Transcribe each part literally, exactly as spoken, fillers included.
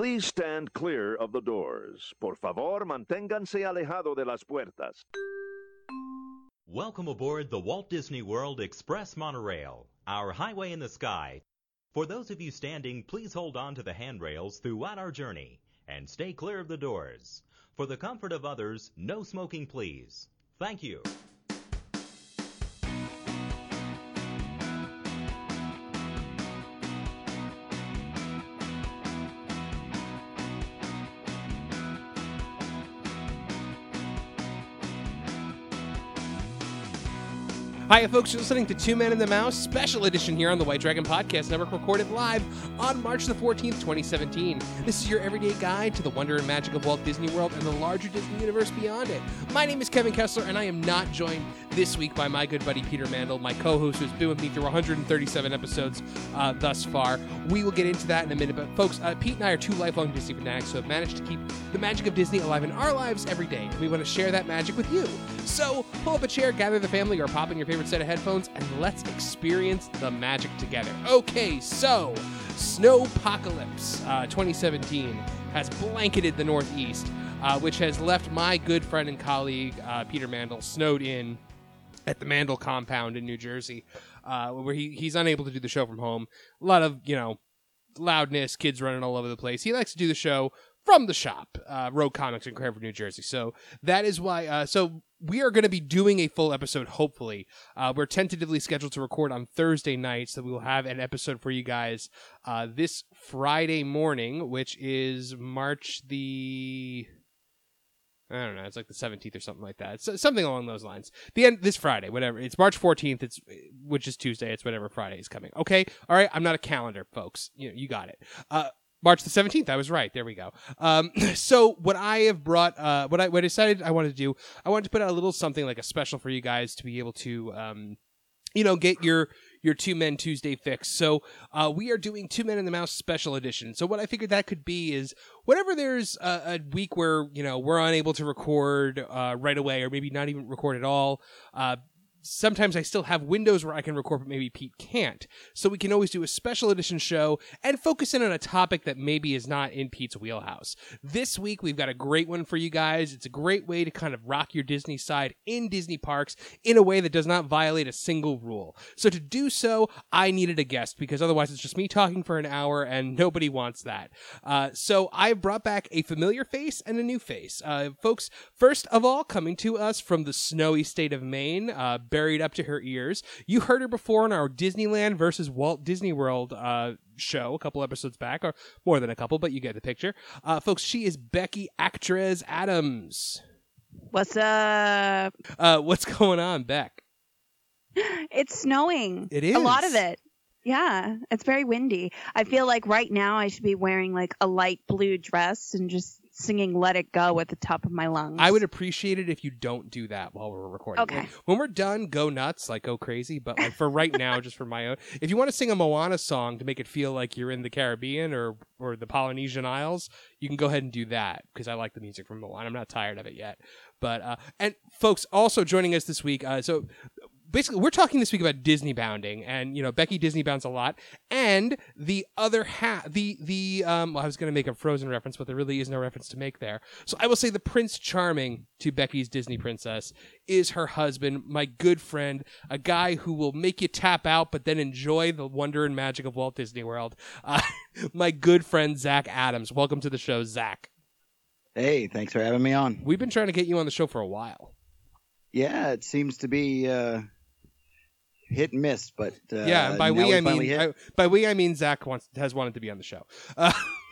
Please stand clear of the doors. Por favor, manténganse alejado de las puertas. Welcome aboard the Walt Disney World Express Monorail, our highway in the sky. For those of you standing, please hold on to the handrails throughout our journey and stay clear of the doors. For the comfort of others, no smoking, please. Thank you. Hi, folks. You're listening to Two Men and the Mouse, special edition here on the White Dragon Podcast Network, recorded live on March the fourteenth, twenty seventeen. This is your everyday guide to the wonder and magic of Walt Disney World and the larger Disney universe beyond it. My name is Kevin Kessler, and I am not joined this week by my good buddy Peter Mandel, my co-host who's been with me through one hundred thirty-seven episodes uh, thus far. We will get into that in a minute, but folks, uh, Pete and I are two lifelong Disney fanatics who have managed to keep the magic of Disney alive in our lives every day, and we want to share that magic with you. So pull up a chair, gather the family, or pop in your favorite set of headphones, and let's experience the magic together. Okay, so Snowpocalypse uh, twenty seventeen has blanketed the Northeast, uh, which has left my good friend and colleague uh, Peter Mandel snowed in at the Mandel compound in New Jersey, uh, where he, he's unable to do the show from home. A lot of, you know, loudness, kids running all over the place. He likes to do the show from the shop, uh, Rogue Comics in Cranford, New Jersey. So that is why, uh, so we are going to be doing a full episode, hopefully. Uh, we're tentatively scheduled to record on Thursday night, so we will have an episode for you guys uh, this Friday morning, which is March the... I don't know. It's like the seventeenth or something like that. It's something along those lines. The end this Friday, whatever. It's March fourteenth. It's which is Tuesday. It's whatever Friday is coming. Okay. All right. I'm not a calendar, folks. You know, you got it. Uh, March the seventeenth. I was right. There we go. Um, so what I have brought, uh, what I what I decided I wanted to do, I wanted to put out a little something like a special for you guys to be able to, um, you know, get your your Two Men Tuesday fix. So uh, we are doing Two Men and the Mouse special edition. So what I figured that could be is whenever there's a, a week where, you know, we're unable to record uh, right away, or maybe not even record at all, uh, sometimes I still have windows where I can record, but maybe Pete can't. So we can always do a special edition show and focus in on a topic that maybe is not in Pete's wheelhouse. This week, we've got a great one for you guys. It's a great way to kind of rock your Disney side in Disney parks in a way that does not violate a single rule. So to do so, I needed a guest because otherwise it's just me talking for an hour and nobody wants that. Uh, so I brought back a familiar face and a new face. Uh, folks, first of all, coming to us from the snowy state of Maine, uh, buried up to her ears. You heard her before in our Disneyland versus Walt Disney World uh, show a couple episodes back, or more than a couple, but you get the picture. Uh, folks, she is Becky Actress Adams. What's up? Uh, what's going on, Beck? It's snowing. It is. A lot of it. Yeah, it's very windy. I feel like right now I should be wearing like a light blue dress and just singing Let It Go at the top of my lungs. I would appreciate it if you don't do that while we're recording. Okay. Like, when we're done, go nuts, like go crazy. But like for right now, just for my own, if you want to sing a Moana song to make it feel like you're in the Caribbean or or the Polynesian Isles, you can go ahead and do that because I like the music from Moana. I'm not tired of it yet. But uh, and folks, also joining us this week, uh, so. Basically, we're talking this week about Disney bounding, and you know Becky Disney bounds a lot, and the other half, the the um, well, I was going to make a Frozen reference, but there really is no reference to make there. So I will say the Prince Charming to Becky's Disney princess is her husband, my good friend, a guy who will make you tap out, but then enjoy the wonder and magic of Walt Disney World. Uh, my good friend Zach Adams. Welcome to the show, Zach. Hey, thanks for having me on. We've been trying to get you on the show for a while. Yeah, it seems to be. Uh... hit and miss, but uh, yeah. And by we, we I mean I, by we, I mean Zach wants has wanted to be on the show. Uh,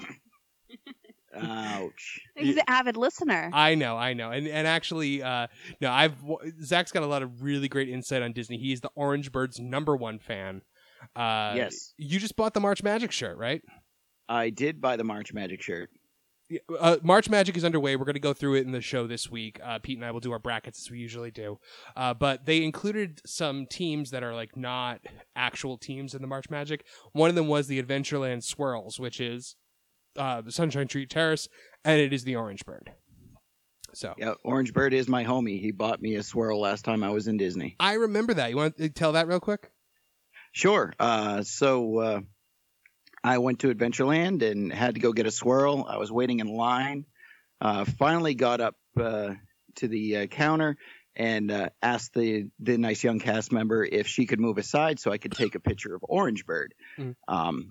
Ouch! He's an avid listener. I know, I know, and and actually, uh, no, I've Zach's got a lot of really great insight on Disney. He's the Orange Bird's number one fan. Uh, yes. You just bought the March Magic shirt, right? I did buy the March Magic shirt. Uh, March Magic is underway. We're going to go through it in the show this week. Uh, Pete and I will do our brackets as we usually do. Uh, but they included some teams that are like not actual teams in the March Magic. One of them was the Adventureland Swirls, which is uh, the Sunshine Tree Terrace, and it is the Orange Bird. So yeah, Orange Bird is my homie. He bought me a swirl last time I was in Disney. I remember that. You want to tell that real quick? Sure. Uh, so uh, I went to Adventureland and had to go get a swirl. I was waiting in line. Uh, finally got up uh, to the uh, counter and uh, asked the, the nice young cast member if she could move aside so I could take a picture of Orange Bird. Mm. Um,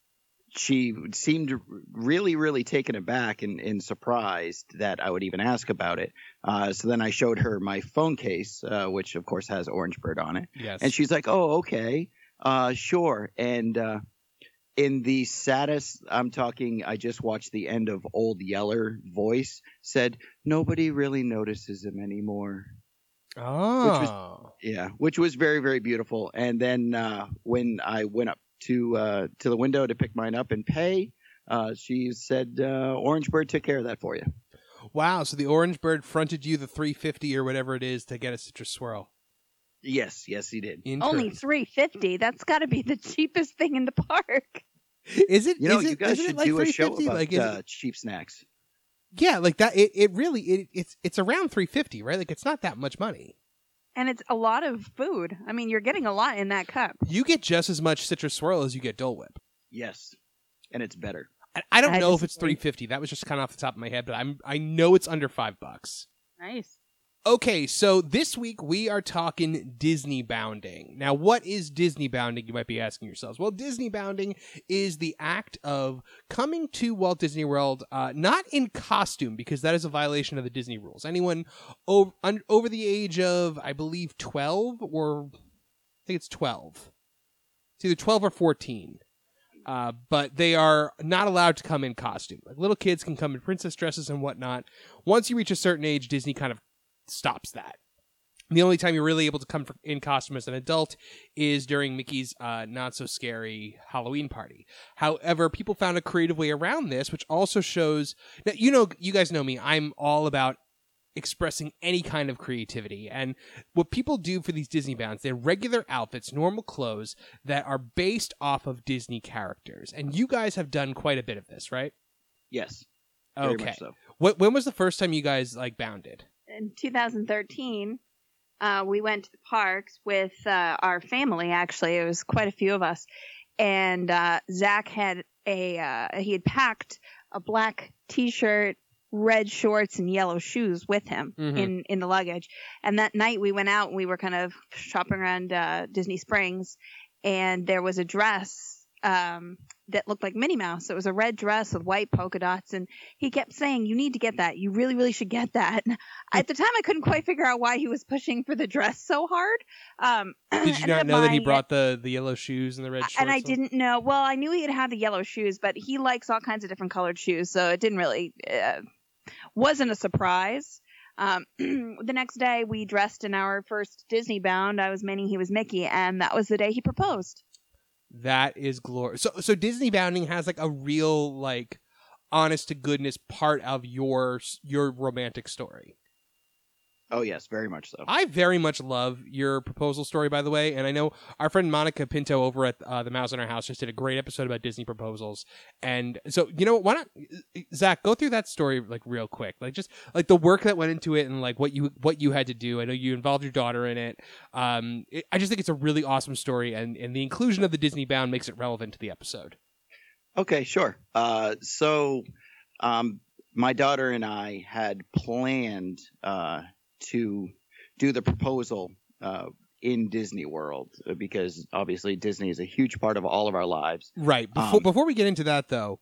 she seemed really, really taken aback and, and surprised that I would even ask about it. Uh, so then I showed her my phone case, uh, which of course has Orange Bird on it. Yes. And she's like, oh, okay, uh, sure. And uh, in the saddest, I'm talking, I just watched the end of Old Yeller voice, said, nobody really notices him anymore. Oh. Which was, yeah, which was very, very beautiful. And then uh, when I went up to uh, to the window to pick mine up and pay, uh, she said, uh, Orange Bird took care of that for you. Wow, so the Orange Bird fronted you the three hundred fifty dollars or whatever it is to get a citrus swirl. Yes, yes, he did. Only three hundred fifty dollars. That's got to be the cheapest thing in the park. Is it? You know, is you it, guys isn't should it like do a show three hundred fifty dollars? about Like, is uh, it- cheap snacks. Yeah, like that. It, it really it, it's it's around three hundred fifty dollars, right? Like it's not that much money. And it's a lot of food. I mean, you're getting a lot in that cup. You get just as much citrus swirl as you get Dole Whip. Yes, and it's better. I, I don't I know if it's disagree. three hundred fifty dollars. That was just kind of off the top of my head, but I'm I know it's under five bucks. Nice. Okay, so this week we are talking Disney bounding. Now, what is Disney bounding? You might be asking yourselves. Well, Disney bounding is the act of coming to Walt Disney World, uh, not in costume, because that is a violation of the Disney rules. Anyone over, un, over the age of, I believe, twelve, or I think it's twelve. It's either twelve or fourteen. Uh, but they are not allowed to come in costume. Like little kids can come in princess dresses and whatnot. Once you reach a certain age, Disney kind of stops that. The only time you're really able to come for, in costume as an adult is during Mickey's uh, not-so-scary Halloween party. However, people found a creative way around this, which also shows... Now, you know, you guys know me. I'm all about expressing any kind of creativity. And what people do for these Disney bounds, they're regular outfits, normal clothes that are based off of Disney characters. And you guys have done quite a bit of this, right? Yes, very Okay. much so. What, when was the first time you guys, like, bounded? In two thousand thirteen, uh, we went to the parks with uh, our family. Actually, it was quite a few of us, and uh, Zach had a uh, he had packed a black T-shirt, red shorts, and yellow shoes with him Mhm. in in the luggage. And that night we went out and we were kind of shopping around uh, Disney Springs, and there was a dress um, that looked like Minnie Mouse. It was a red dress with white polka dots, and he kept saying, "You need to get that. You really, really should get that." At the time, I couldn't quite figure out why he was pushing for the dress so hard. Um, Did you ended not up know that he buying brought the, the yellow shoes and the red shorts? and I on? didn't know. Well, I knew he had had the yellow shoes, but he likes all kinds of different colored shoes, so it didn't really uh, wasn't a surprise. Um, the next day, we dressed in our first Disney bound. I was Minnie, he was Mickey, and that was the day he proposed. That is glorious. So, so Disney bounding has like a real, like, honest to goodness part of your your romantic story. Oh, yes, very much so. I very much love your proposal story, by the way, and I know our friend Monica Pinto over at uh, the Mouse in Our House just did a great episode about Disney proposals. And so, you know, why not, Zach, go through that story like real quick, like just like the work that went into it and like what you what you had to do. I know you involved your daughter in it. Um, it, I just think it's a really awesome story, and and the inclusion of the Disney bound makes it relevant to the episode. Okay, sure. Uh, so, um, my daughter and I had planned uh, to do the proposal uh, in Disney World uh, because obviously Disney is a huge part of all of our lives. Right. Before Um, before we get into that, though,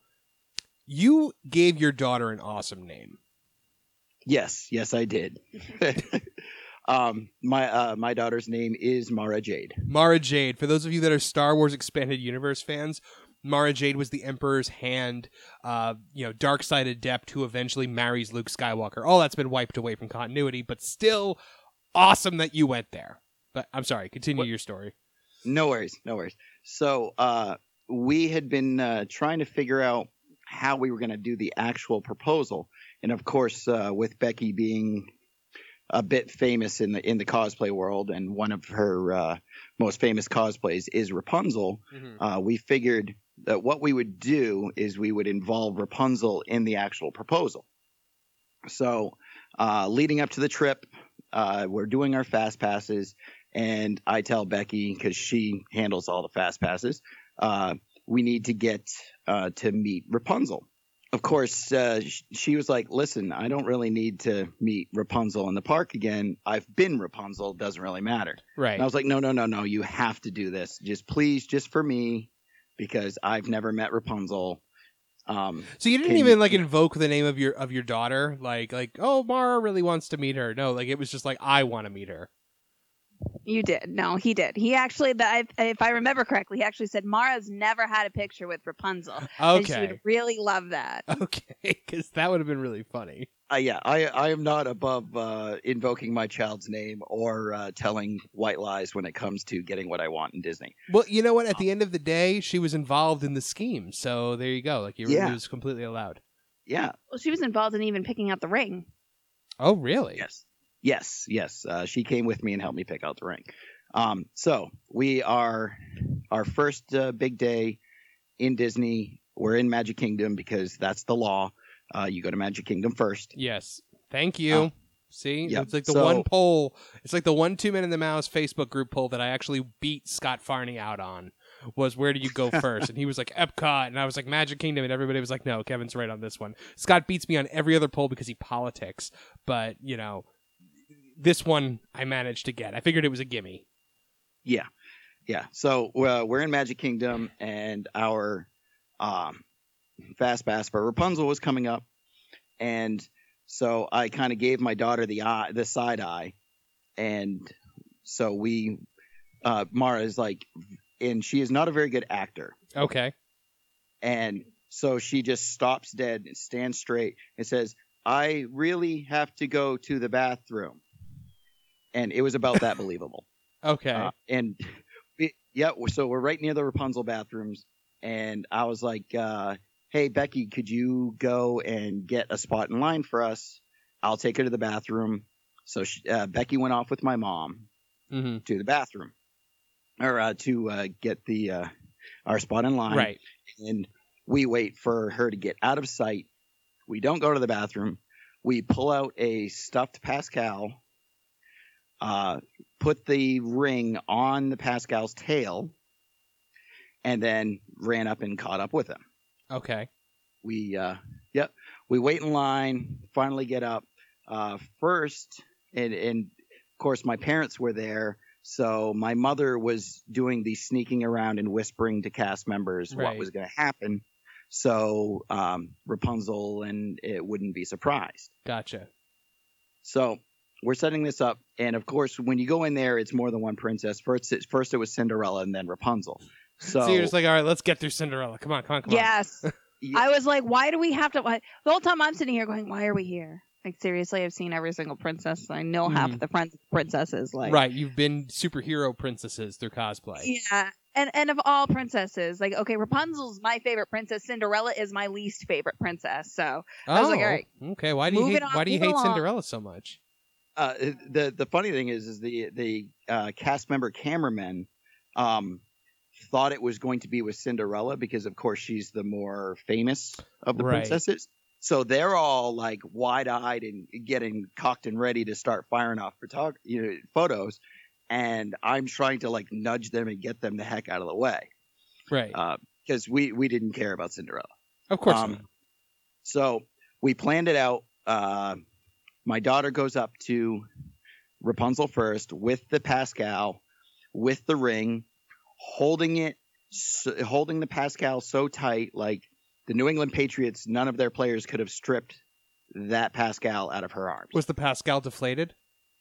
you gave your daughter an awesome name. Yes, yes, I did. um, my uh, my daughter's name is Mara Jade. Mara Jade. For those of you that are Star Wars Expanded Universe fans, Mara Jade was the Emperor's hand, uh, you know, dark-side adept who eventually marries Luke Skywalker. All that's been wiped away from continuity, but still awesome that you went there. But I'm sorry, continue What- your story. No worries, no worries. So uh, we had been uh, trying to figure out how we were going to do the actual proposal, and of course, uh, with Becky being a bit famous in the in the cosplay world, and one of her uh, most famous cosplays is Rapunzel, Mhm. uh, we figured that what we would do is we would involve Rapunzel in the actual proposal. So, uh, leading up to the trip, uh, we're doing our fast passes, and I tell Becky, because she handles all the fast passes, uh, we need to get uh, to meet Rapunzel. Of course, uh, sh- she was like, listen, I don't really need to meet Rapunzel in the park again. I've been Rapunzel. Doesn't really matter. Right. And I was like, no, no, no, no. You have to do this. Just please, just for me, because I've never met Rapunzel. Um, So you didn't can even you- like invoke the name of your of your daughter, like like oh Mara really wants to meet her. No, like it was just like I want to meet her. You did. No, he did. He actually, the, if I remember correctly, he actually said Mara's never had a picture with Rapunzel. And she Okay, would really love that. okay, because that would have been really funny. Uh, yeah, I, I am not above uh, invoking my child's name or uh, telling white lies when it comes to getting what I want in Disney. Well, you know what? At the end of the day, she was involved in the scheme, so there you go. Like you Yeah. it was completely allowed. Yeah. Well, she was involved in even picking out the ring. Oh, really? Yes. Yes. Yes. Uh, she came with me and helped me pick out the ring. Um, so we are our first uh, big day in Disney. We're in Magic Kingdom because that's the law. Uh, you go to Magic Kingdom first. Yes. Thank you. Oh. See, Yep. it's like the So- one poll. It's like the one Two Men in the Mouse Facebook group poll that I actually beat Scott Farney out on. Was where do you go first? And he was like Epcot, and I was like Magic Kingdom, and everybody was like, no, Kevin's right on this one. Scott beats me on every other poll because he politics, but you know, this one I managed to get. I figured it was a gimme. Yeah. Yeah. So uh, we're in Magic Kingdom and our um, Fast Pass for Rapunzel was coming up. And so I kind of gave my daughter the eye, the side eye. And so we, uh, Mara is like, and she is not a very good actor. Okay. And so she just stops dead and stands straight and says, I really have to go to the bathroom. And it was about that believable. Okay. Uh, and we, yeah, so we're right near the Rapunzel bathrooms. And I was like, uh, hey, Becky, could you go and get a spot in line for us? I'll take her to the bathroom. So she, uh, Becky went off with my mom mm-hmm. to the bathroom or uh, to uh, get the uh, our spot in line. Right. And we wait for her to get out of sight. We don't go to the bathroom. We pull out a stuffed Pascal, uh, put the ring on the Pascal's tail, and then ran up and caught up with him. Okay. We, uh, yep, we wait in line, finally get up. Uh, first, and, and of course, my parents were there. So my mother was doing the sneaking around and whispering to cast members Right. what was going to happen. So um, Rapunzel and it wouldn't be surprised. Gotcha. So we're setting this up. And of course, when you go in there, it's more than one princess. First, it, first it was Cinderella and then Rapunzel. So, So you're just like, all right, let's get through Cinderella. Come on, come on, come on. Yes. Yeah. I was like, why do we have to? Why? The whole time I'm sitting here going, why are we here? Like, seriously, I've seen every single princess. I know half Mhm. of the friends princesses. Like, Right, you've been superhero princesses through cosplay. Yeah. And and of all princesses, like, okay, Rapunzel's my favorite princess. Cinderella is my least favorite princess. So I was like, all right, okay. Why do you moving hate? on, Why do you moving hate along. Cinderella so much? Uh, the the funny thing is, is the the uh, cast member cameraman um, thought it was going to be with Cinderella because, of course, she's the more famous of the Right. princesses. So they're all like wide eyed and getting cocked and ready to start firing off photog- you know, photos, and I'm trying to like nudge them and get them the heck out of the way Right. because we we didn't care about Cinderella. of course. Um, not. So we planned it out. Uh, my daughter goes up to Rapunzel first with the Pascal, with the ring, holding it, so, holding the Pascal so tight, like the New England Patriots, none of their players could have stripped that Pascal out of her arms. Was the Pascal deflated?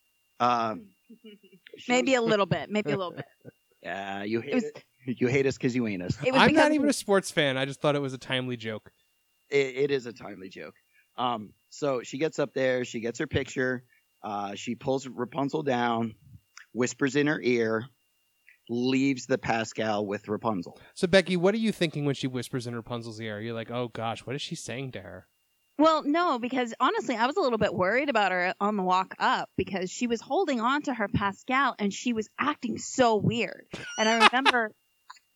Um, maybe a little bit, maybe a little bit. Yeah, you hate It was- it. You hate us because you ain't us. It was I'm because not even a sports fan. I just thought it was a timely joke. It, it is a timely joke. Um, so she gets up there, she gets her picture, uh, she pulls Rapunzel down, whispers in her ear, leaves the Pascal with Rapunzel. So Becky, what are you thinking when she whispers in Rapunzel's ear? You're like, oh gosh, what is she saying to her? Well, no, because honestly, I was a little bit worried about her on the walk up because she was holding on to her Pascal and she was acting so weird. And I remember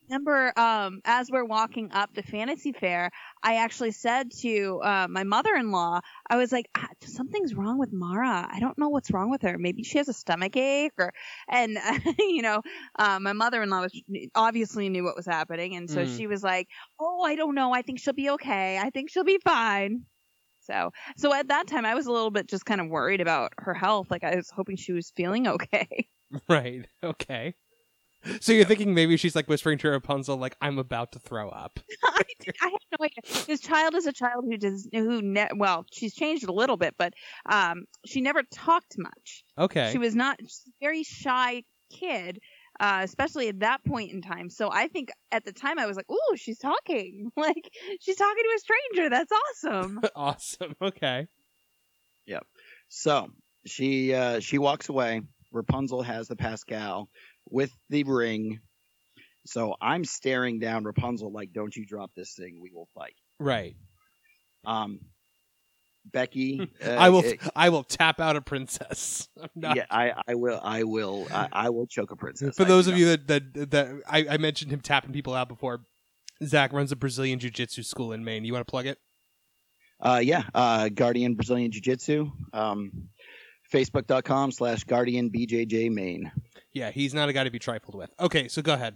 remember um, as we're walking up to Fantasy Fair, I actually said to uh, my mother-in-law, I was like, ah, something's wrong with Mara. I don't know what's wrong with her. Maybe she has a stomach ache, or and you know, uh, my mother-in-law was obviously knew what was happening, and so Mm. she was like, oh, I don't know. I think she'll be okay. I think she'll be fine. So, so at that time, I was a little bit just kind of worried about her health. Like I was hoping she was feeling okay. Right. Okay. So you're thinking maybe she's like whispering to Rapunzel, like, I'm about to throw up. I, I have no idea. This child is a child who does who ne- well, she's changed a little bit, but um, she never talked much. Okay. She was not she's a very shy kid, uh, especially at that point in time. So I think at the time I was like, "Ooh, she's talking! Like she's talking to a stranger. That's awesome." Awesome. Okay. Yep. So she uh, she walks away. Rapunzel has the Pascal with the ring. So I'm staring down Rapunzel like, "Don't you drop this thing? We will fight." Right. Um, Becky, uh, I will. uh, I will tap out a princess. I'm not- yeah, I, I will, I will, I, I will choke a princess. For I those do of not- you that that, that I, I mentioned him tapping people out before, Zach runs a Brazilian Jiu-Jitsu school in Maine. You want to plug it? Uh, yeah, uh, Guardian Brazilian Jiu-Jitsu, um, Facebook.com slash Guardian B J J Maine. Yeah, he's not a guy to be trifled with. Okay, so go ahead.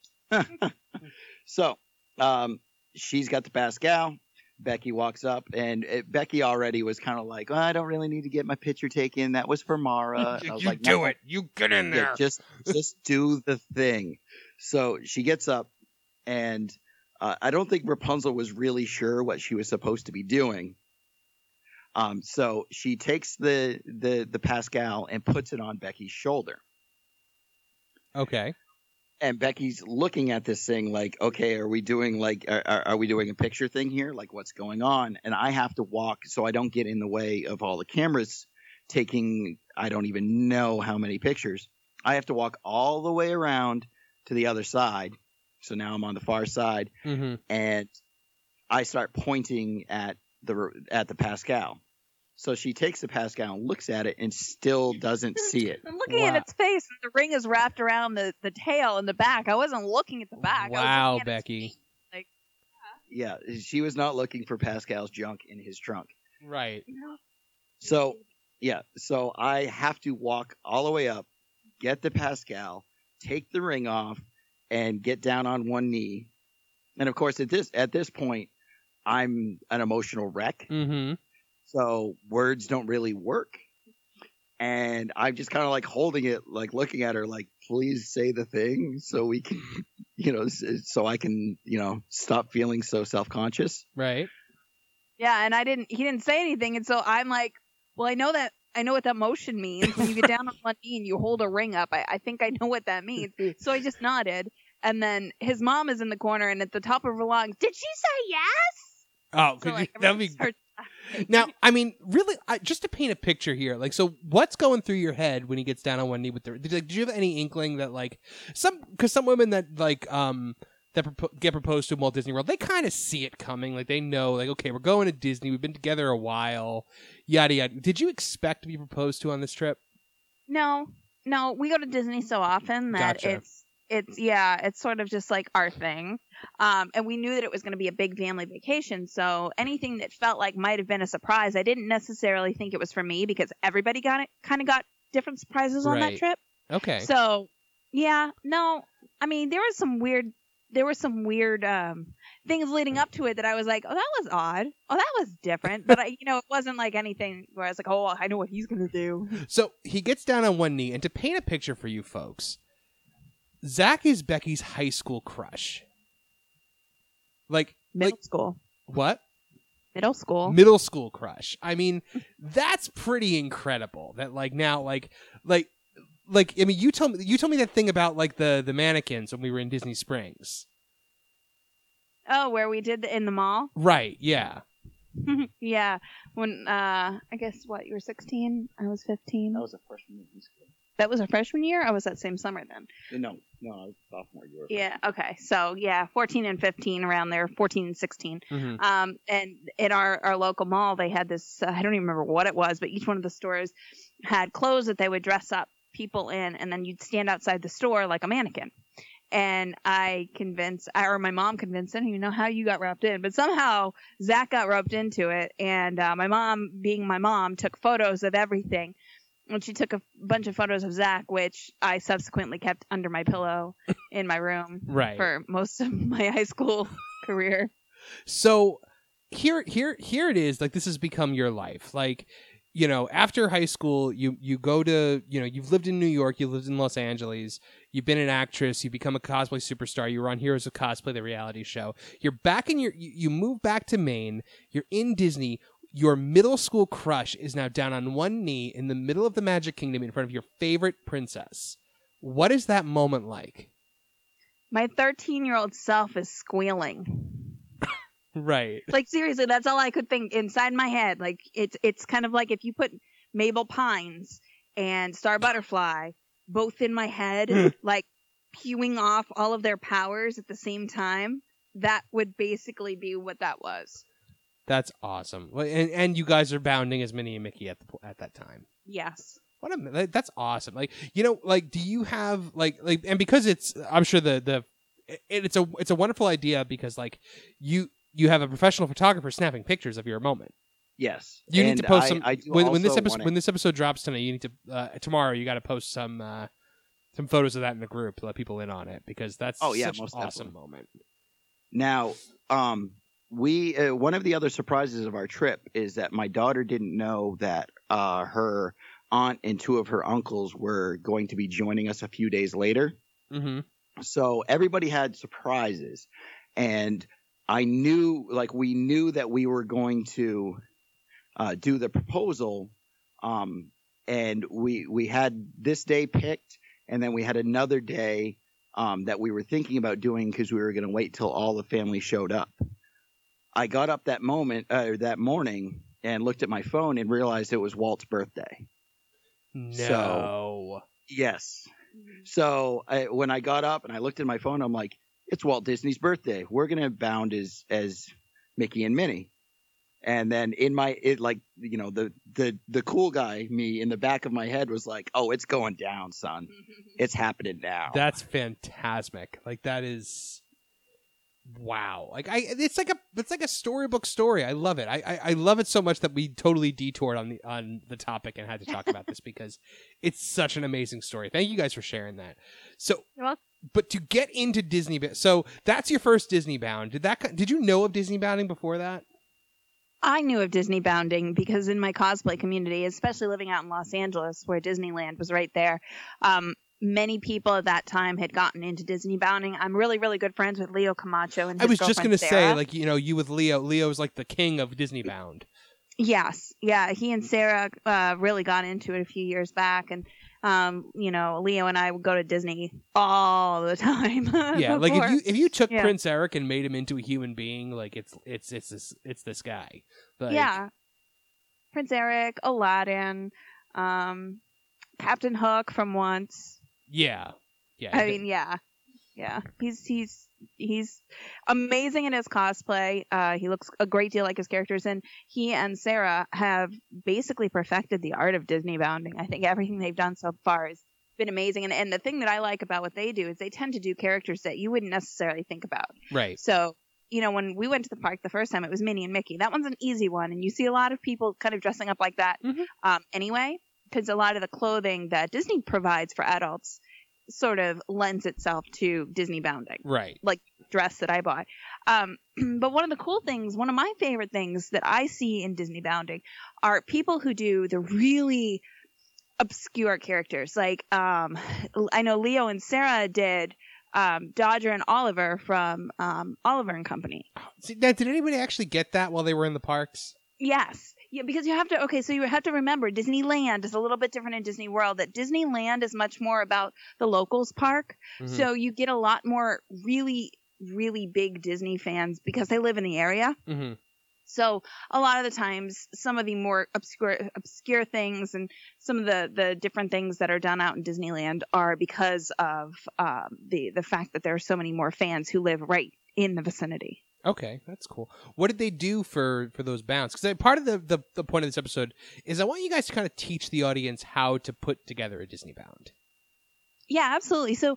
So, um, she's got the Pascal. Becky walks up, and it, Becky already was kind of like, oh, I don't really need to get my picture taken. That was for Mara. I was you like, do "No, it. You get in yeah, there. just, just do the thing. So she gets up, and uh, I don't think Rapunzel was really sure what she was supposed to be doing. Um, so she takes the, the, the Pascal and puts it on Becky's shoulder. Okay. And Becky's looking at this thing like, okay, are we doing like, are, are are we doing a picture thing here? Like, what's going on? And I have to walk so I don't get in the way of all the cameras taking, I don't even know how many pictures. I have to walk all the way around to the other side. So now I'm on the far side, Mm-hmm. and I start pointing at the at the Pascal. So she takes the Pascal and looks at it and still doesn't see it. I'm looking Wow. at its face, and the ring is wrapped around the, the tail and the back. I wasn't looking at the back. I was Wow, looking at its Becky. feet. Like, Yeah, she was not looking for Pascal's junk in his trunk. Right. you know, So, yeah, so I have to walk all the way up, get the Pascal, take the ring off, and get down on one knee. And of course, at this at this point, I'm an emotional wreck, Mm-hmm. so words don't really work. And I'm just kind of like holding it, like looking at her, like, please say the thing so we can, you know, s- so I can, you know, stop feeling so self-conscious. Right. yeah, and I didn't. He didn't say anything, and so I'm like, well, I know that. I know what that motion means. When you get down on one knee and you hold a ring up, I, I think I know what that means. So I just nodded, and then his mom is in the corner, and at the top of her lungs, did she say yes? Oh, So could like, you, that'd everybody be starts laughing. now. I mean, really, I, just to paint a picture here, like, so what's going through your head when he gets down on one knee with the? Did, like, did you have any inkling that, like, some because some women that like um that propo- get proposed to in Walt Disney World, they kind of see it coming, like they know, like, okay, we're going to Disney, we've been together a while, yada yada. Did you expect to be proposed to on this trip? No, no, we go to Disney so often that Gotcha. it's it's yeah, it's sort of just like our thing. Um, and we knew that it was going to be a big family vacation, so anything that felt like might have been a surprise, I didn't necessarily think it was for me because everybody got it, kind of got different surprises on Right. that trip. Okay. So yeah, no, I mean there was some weird, there were some weird um things leading up to it that I was like, oh, that was odd, oh, that was different, but I, you know, it wasn't like anything where I was like, oh, I know what he's gonna do. So he gets down on one knee, and to paint a picture for you folks, Zach is Becky's high school crush. Like, Middle like school, what? middle school. Middle school crush. I mean, that's pretty incredible. That like now, like, like, like. I mean, you told me you told me that thing about like the the mannequins when we were in Disney Springs. Oh, where we did the, in the mall? Right. Yeah. Yeah. When uh I guess what, you were sixteen? I was fifteen. That was a freshman in high school. That was our freshman year? I was that same summer then. No, no, I was sophomore year. Yeah, okay. So yeah, fourteen and fifteen around there, fourteen and sixteen. Mhm. Um and in our, our local mall they had this, uh, I don't even remember what it was, but each one of the stores had clothes that they would dress up people in, and then you'd stand outside the store like a mannequin. And I convinced, or my mom convinced, I don't even know how you got roped in, but somehow Zach got roped into it. And uh, my mom, being my mom, took photos of everything. And she took a bunch of photos of Zach, which I subsequently kept under my pillow in my room Right. for most of my high school career. So here, here, here it is. Like, this has become your life. Like, you know, after high school, you, you go to, you know, you've lived in New York, you lived in Los Angeles, you've been an actress, you become a cosplay superstar, you were on Heroes of Cosplay, the reality show. You're back in your, you, you move back to Maine, you're in Disney, your middle school crush is now down on one knee in the middle of the Magic Kingdom in front of your favorite princess. What is that moment like? My thirteen-year-old self is squealing. Right. Like, seriously, that's all I could think inside my head. Like, it's it's kind of like if you put Mabel Pines and Star Butterfly both in my head, like, pewing off all of their powers at the same time, that would basically be what that was. That's awesome. Well, And, and you guys are bounding as Minnie and Mickey at the at that time. Yes. What a that's awesome. Like, you know, like, do you have like like and because it's I'm sure the the it, it's a it's a wonderful idea because like you you have a professional photographer snapping pictures of your moment. Yes. You need And to post I- some I do when, when this also episode wanna- when this episode drops tonight. You need to uh, tomorrow. You got to post some uh, some photos of that in the group to let people in on it because that's Oh, yeah, such most an awesome definitely. moment. Now, um, we uh, one of the other surprises of our trip is that my daughter didn't know that uh, her aunt and two of her uncles were going to be joining us a few days later. Mm-hmm. So everybody had surprises, and I knew, like, we knew that we were going to uh, do the proposal, um, and we we had this day picked, and then we had another day um, that we were thinking about doing because we were going to wait till all the family showed up. I got up that moment, uh, that morning, and looked at my phone and realized it was Walt's birthday. No. So- Yes. So I, when I got up and I looked at my phone, I'm like, it's Walt Disney's birthday. We're going to bound as, as Mickey and Minnie. And then in my, it like, you know, the, the, the cool guy, me in the back of my head was like, oh, it's going down, son. It's happening now. That's phantasmic. Like that is wow. Like I it's like a it's like a storybook story. I love it. I, I I love it so much that we totally detoured on the on the topic and had to talk about this because it's such an amazing story. Thank you guys for sharing that. So You're welcome. but to get into Disney so that's your first Disney bound. Did that did you know of Disney bounding before that? I knew of Disney bounding because in my cosplay community, especially living out in Los Angeles where Disneyland was right there, um, many people at that time had gotten into Disney bounding. I'm really, really good friends with Leo Camacho and his I was just girlfriend going to say Sarah. like you know you with Leo Leo's like the king of Disney bound. Yes. Yeah. He and Sarah uh, really got into it a few years back. And, um, you know, Leo and I would go to Disney all the time. Yeah, like if before. you if you took Yeah. Prince Eric and made him into a human being, like it's it's it's this it's this guy. Like, Yeah. Prince Eric, Aladdin, um, Captain Hook from Once. yeah, yeah. I mean, yeah. Yeah. He's, he's, he's amazing in his cosplay. Uh, he looks a great deal like his characters. And he and Sarah have basically perfected the art of Disney bounding. I think everything they've done so far has been amazing. And, and the thing that I like about what they do is they tend to do characters that you wouldn't necessarily think about. right. So, you know, when we went to the park the first time, it was Minnie and Mickey. That one's an easy one. And you see a lot of people kind of dressing up like that Mhm. um, anyway, because a lot of the clothing that Disney provides for adults sort of lends itself to Disney bounding, Right. dress that I bought. Um, but one of the cool things, one of my favorite things that I see in Disney bounding are people who do the really obscure characters. Like, um, I know Leo and Sarah did um, Dodger and Oliver from um, Oliver and Company. See, now, did anybody actually get that while they were in the parks? Yes. Yeah, because you have to, okay, so you have to remember Disneyland is a little bit different in Disney World, that Disneyland is much more about the locals park. Mhm. So you get a lot more really, really big Disney fans because they live in the area. Mm-hmm. So a lot of the times, some of the more obscure obscure things and some of the, the different things that are done out in Disneyland are because of um, the the fact that there are so many more fans who live right in the vicinity. Okay, that's cool. What did they do for, for those bounds? Because part of the, the, the point of this episode is I want you guys to kind of teach the audience how to put together a Disney bound. Yeah, absolutely. So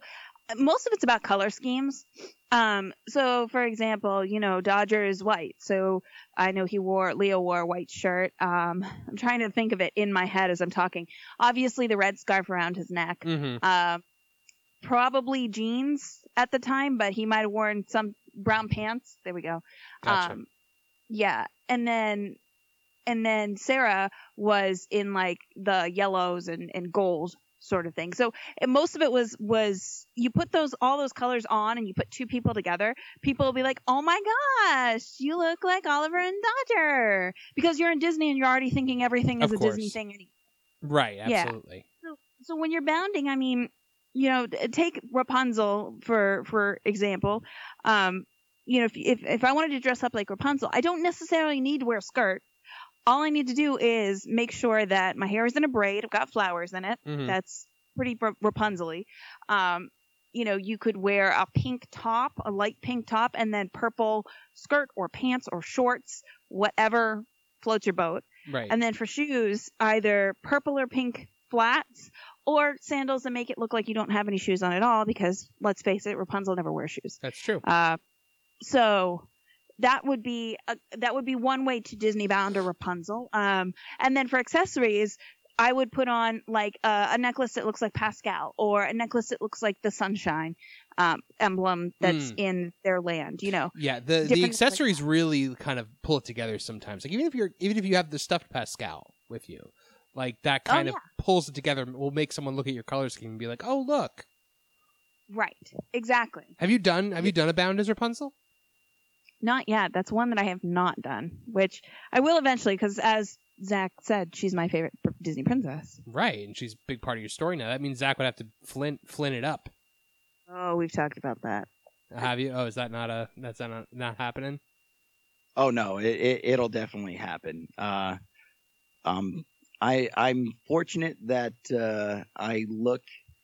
most of it's about color schemes. Um, so for example, you know, Dodger is white. So I know he wore, Leo wore a white shirt. Um, I'm trying to think of it in my head as I'm talking. Obviously the red scarf around his neck. Mm-hmm. Um, probably jeans at the time, but he might have worn some brown pants. There we go. Gotcha. Um, yeah. And then, and then Sarah was in like the yellows and, and gold sort of thing. So and most of it was, was you put those, all those colors on and you put two people together, people will be like, oh my gosh, you look like Oliver and Dodger, because you're in Disney and you're already thinking everything is Of a course. Disney thing anyway. Right. Yeah. Absolutely. So, so when you're bounding, I mean, you know, take Rapunzel for, for example. Um, you know, if, if, if I wanted to dress up like Rapunzel, I don't necessarily need to wear a skirt. All I need to do is make sure that my hair is in a braid. I've got flowers in it. Mhm. That's pretty Ra- Rapunzel-y. Um, you know, you could wear a pink top, a light pink top, and then purple skirt or pants or shorts, whatever floats your boat. Right. And then for shoes, either purple or pink flats or sandals that make it look like you don't have any shoes on at all, because let's face it, Rapunzel never wears shoes. That's true. Uh, so that would be a, that would be one way to Disney bound a Rapunzel. Um, and then for accessories, I would put on like a, a necklace that looks like Pascal, or a necklace that looks like the sunshine um, emblem that's Mm. in their land. You know, Yeah, the the different- accessories really kind of pull it together sometimes. Like even if you're even if you have the stuffed Pascal with you, like that Oh, kind of yeah. pulls it together. Will make someone look at your color scheme and be like, "Oh, look." right? Exactly. Have you done Have you done a bound as Rapunzel? Not yet. That's one that I have not done, which I will eventually, because as Zach said, she's my favorite pr- Disney princess. Right, and she's a big part of your story now. That means Zach would have to flint flint it up. Oh, we've talked about that. Have you? Oh, is that not a that's not not happening? Oh no, it, it it'll definitely happen. Uh, um, I I'm fortunate that uh, I look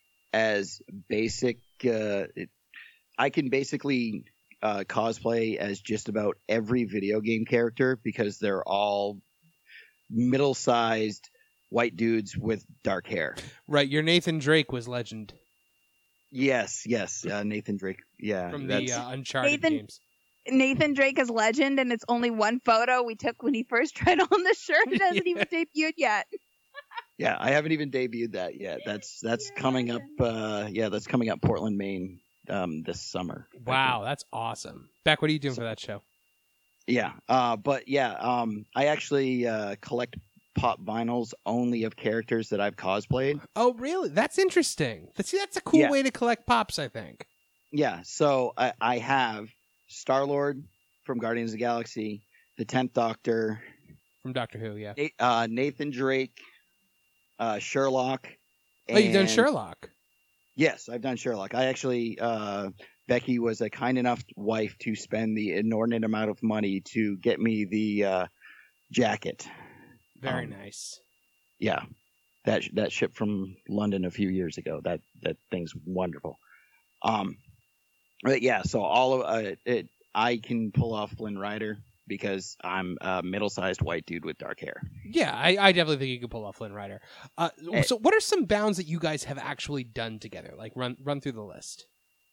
as basic. Uh, it, I can basically uh, cosplay as just about every video game character because they're all middle-sized white dudes with dark hair. Right, your Nathan Drake was legend Yes, yes, uh, Nathan Drake. Yeah, from that's the uh, Uncharted Nathan- games. Nathan Drake is legend, and it's only one photo we took when he first tried on the shirt. It hasn't Yeah. even debuted yet. yeah. I haven't even debuted that yet. That's that's Yeah. coming up. Uh, yeah, that's coming up Portland, Maine, um, this summer. I think. Wow, that's awesome. Beck, what are you doing for that show? Yeah, uh, but yeah, um, I actually uh, collect pop vinyls only of characters that I've cosplayed. Oh, really? That's interesting. See, that's a cool Yeah. way to collect pops, I think. Yeah, so I, I have Star Lord from Guardians of the Galaxy, the Tenth Doctor, From Doctor Who, yeah. Na- uh, Nathan Drake, uh, Sherlock. Oh, you've done and- Sherlock. Yes, I've done Sherlock. I actually, uh, Becky was a kind enough wife to spend the inordinate amount of money to get me the uh, jacket. Very Um, nice. Yeah, that that shipped from London a few years ago. That that thing's wonderful. Um, but yeah, so all of uh, it, I can pull off Flynn Rider because I'm a middle-sized white dude with dark hair. Yeah, I, I definitely think you could pull off Flynn Rider. Uh, Eh. so, what are some bounds that you guys have actually done together? Like, run run through the list.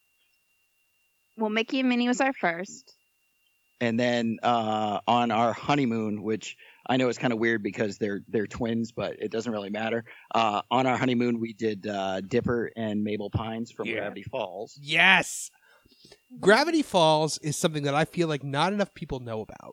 Well, Mickey and Minnie was our first. And then uh, on our honeymoon, which I know is kind of weird because they're they're twins, but it doesn't really matter. Uh, on our honeymoon, we did uh, Dipper and Mabel Pines from Yeah. Gravity Falls. Yes, Gravity Falls is something that I feel like not enough people know about.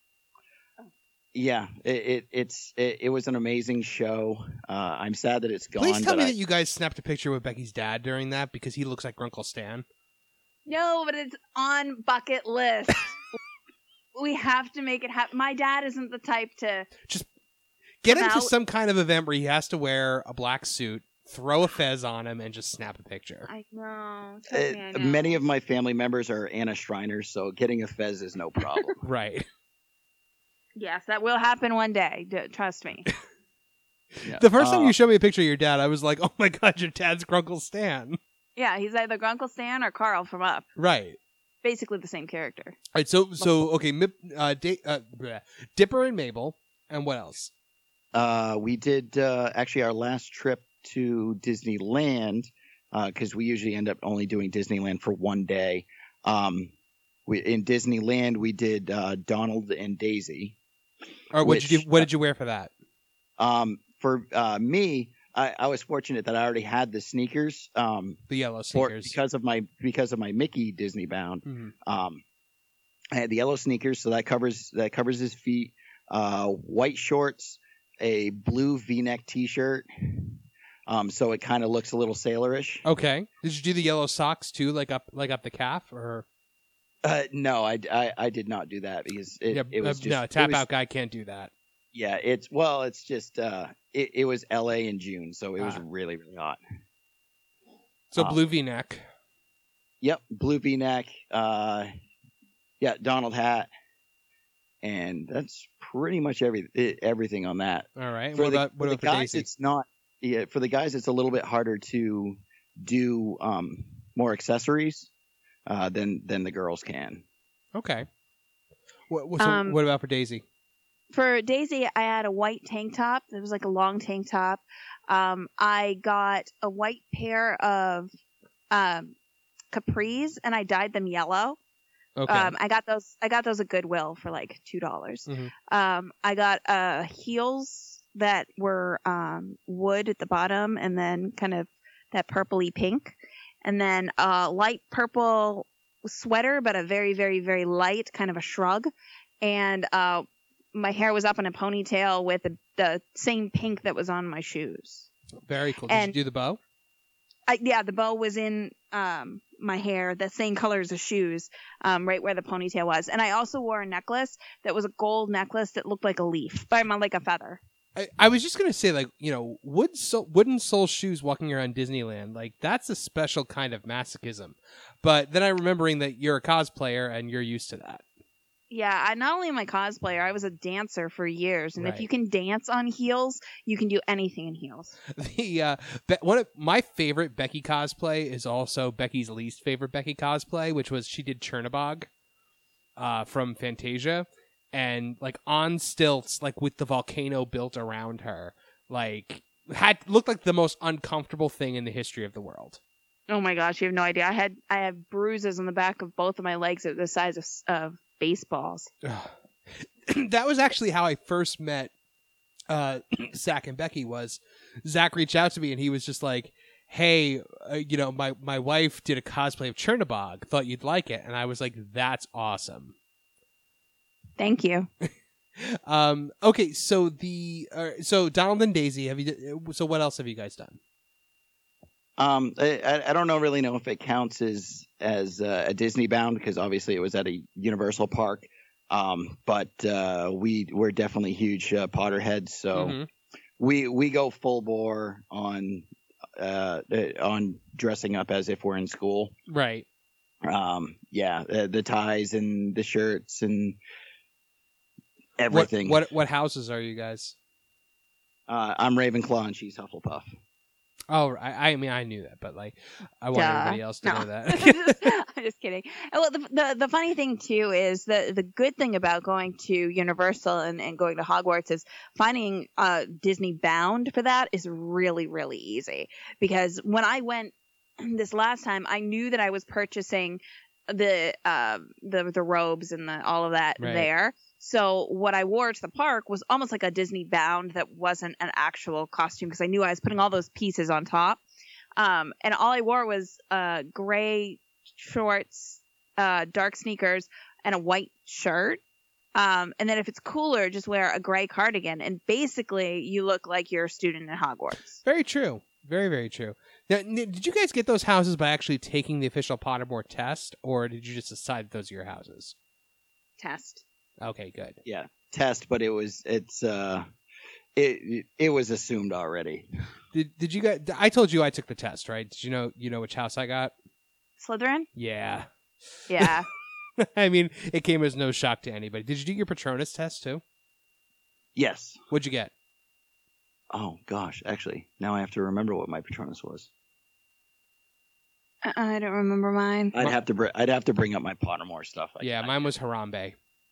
Yeah, it, it it's it, it was an amazing show. Uh, I'm sad that it's gone. Please tell but me I- that you guys snapped a picture with Becky's dad during that because he looks like Grunkle Stan. No, but it's on bucket list. We have to make it happen. My dad isn't the type to. Get him Come to out. some kind of event where he has to wear a black suit, throw a fez on him, and just snap a picture. I know. Trust me, I Uh, know. many of my family members are Anna Shriners, so getting a fez is no problem. Right. Yes, that will happen one day. D- trust me. Yeah. The first time Uh, you showed me a picture of your dad, I was like, "Oh my god, your dad's Grunkle Stan." Yeah, he's either Grunkle Stan or Carl from Up. Right. Basically the same character. All right. So, so okay. Mip, uh, da- uh, bleh. Dipper and Mabel, and what else? Uh, we did uh, actually our last trip to Disneyland. because uh, we usually end up only doing Disneyland for one day. Um, we in Disneyland we did uh, Donald and Daisy. Or what did you do? What did you wear for that? Um, for uh, me, I, I was fortunate that I already had the sneakers. Um, the yellow for, sneakers because of my because of my Mickey Disney bound. Mm-hmm. Um, I had the yellow sneakers, so that covers that covers his feet. Uh, white shorts, a blue V-neck T-shirt. Um, so it kind of looks a little sailorish. Okay. Did you do the yellow socks too, like up like up the calf, or? Uh, no, I, I, I did not do that because it, yeah, it was uh, just no tap it was, out guy can't do that. Yeah, it's well, it's just uh, it, it was L A in June, so it was ah. really really hot. So um, blue V-neck. Yep, blue V-neck. Uh, yeah, Donald hat, and that's pretty much every everything on that. All right. For what the, about what for about the for guys? Daisy? It's not. Yeah, for the guys, it's a little bit harder to do um, more accessories uh, than than the girls can. Okay. What what, so Um, what about for Daisy? For Daisy, I had a white tank top. It was like a long tank top. Um, I got a white pair of um, capris, and I dyed them yellow. Okay. Um, I got those. I got those at Goodwill for like two dollars. Mm-hmm. Um, I got uh, heels that were um, wood at the bottom, and then kind of that purpley pink, and then a light purple sweater, but a very, very, very light kind of a shrug, and uh, my hair was up in a ponytail with the, the same pink that was on my shoes. Very cool. Did and you do the bow? I, yeah, the bow was in um, my hair, the same color as the shoes, um, right where the ponytail was. And I also wore a necklace that was a gold necklace that looked like a leaf, but like a feather. I, I was just gonna say, like, you know, wood so, wooden sole shoes walking around Disneyland, like that's a special kind of masochism. But then I'm remembering that you're a cosplayer and you're used to that. Yeah, I not only am I a cosplayer, I was a dancer for years, and Right. if you can dance on heels, you can do anything in heels. The uh, Be- one of my favorite Becky cosplay is also Becky's least favorite Becky cosplay, which was she did Chernabog, uh, from Fantasia, and like on stilts, like with the volcano built around her, like had looked like the most uncomfortable thing in the history of the world. Oh my gosh, you have no idea. I had I have bruises on the back of both of my legs that were the size of of baseballs. That was actually how I first met uh, Zach and Becky. Was Zach reached out to me and he was just like, "Hey, uh, you know, my my wife did a cosplay of Chernabog. Thought you'd like it." And I was like, "That's awesome." Thank you. um. Okay. So the uh, so Donald and Daisy. Have you? So what else have you guys done? Um, I, I don't know really know if it counts as as uh, a Disney bound because obviously it was at a Universal park. Um, but uh, we we're definitely huge uh, Potterheads, so Mm-hmm. we we go full bore on uh on dressing up as if we're in school. Right. Um, yeah, the, the ties and the shirts and everything. What what, what houses are you guys? Uh, I'm Ravenclaw and she's Hufflepuff. Oh, I, I mean, I knew that, but like, I want Duh. everybody else to No. know that. I'm just kidding. Well, the, the the funny thing too is the the good thing about going to Universal and, and going to Hogwarts is finding uh, Disney bound for that is really really easy, because when I went this last time, I knew that I was purchasing the uh, the the robes and the all of that Right. there. So what I wore to the park was almost like a Disney bound that wasn't an actual costume, because I knew I was putting all those pieces on top. Um, and all I wore was uh, gray shorts, uh, dark sneakers, and a white shirt. Um, and then if it's cooler, just wear a gray cardigan. And basically, you look like you're a student at Hogwarts. Very true. Very, very true. Now, n- did you guys get those houses by actually taking the official Pottermore test, or did you just decide that those are your houses? Test. Okay, good. Yeah, test, but it was it's uh it it was assumed already. Did Did you guys? I told you I took the test, right? Did you know you know which house I got? Slytherin? Yeah. Yeah. I mean, it came as no shock to anybody. Did you do your Patronus test too? Yes. What'd you get? Oh gosh, actually, now I have to remember what my Patronus was. Uh, I don't remember mine. I'd have to br- I'd have to bring up my Pottermore stuff. I, Yeah, I- mine was Harambe.